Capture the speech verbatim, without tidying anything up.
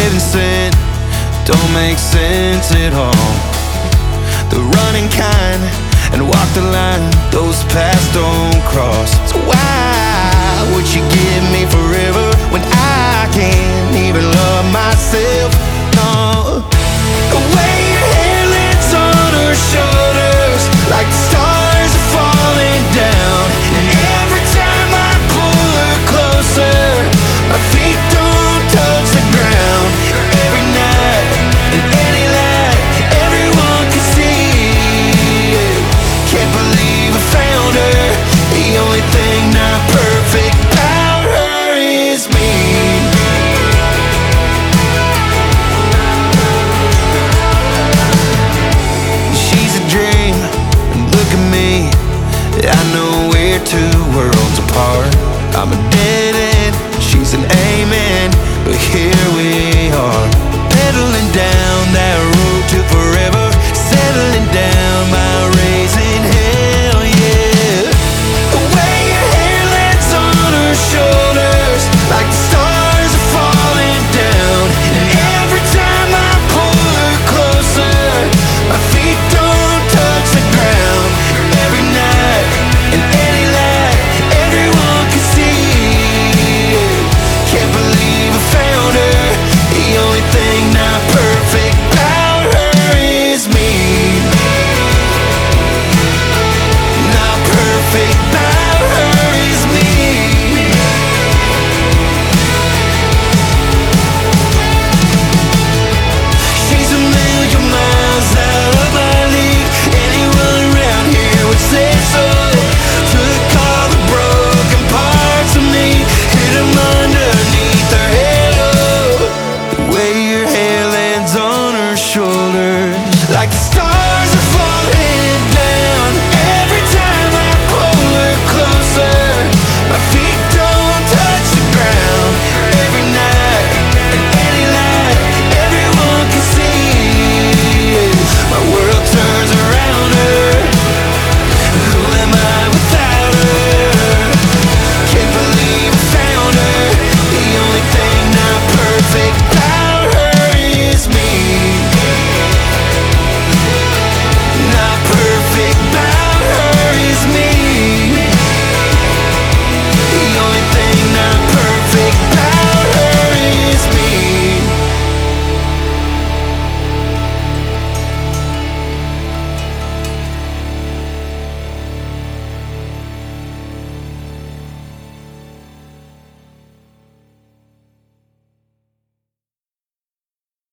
heaven sent, don't make sense at all. The running kind and walk the line, those paths don't cross. So why would you give me forever when I can't even love myself? No. The way your hair lands on her shoulders, like the stars are falling down. And every time I pull her closer, my feet don't touch the ground. Every night, in any light, everyone can see. Can't believe I found her. The only thing not perfect about her is me. She's a dream, and look at me. I know we're two worlds apart. I'm a dead end, she's an amen, but here we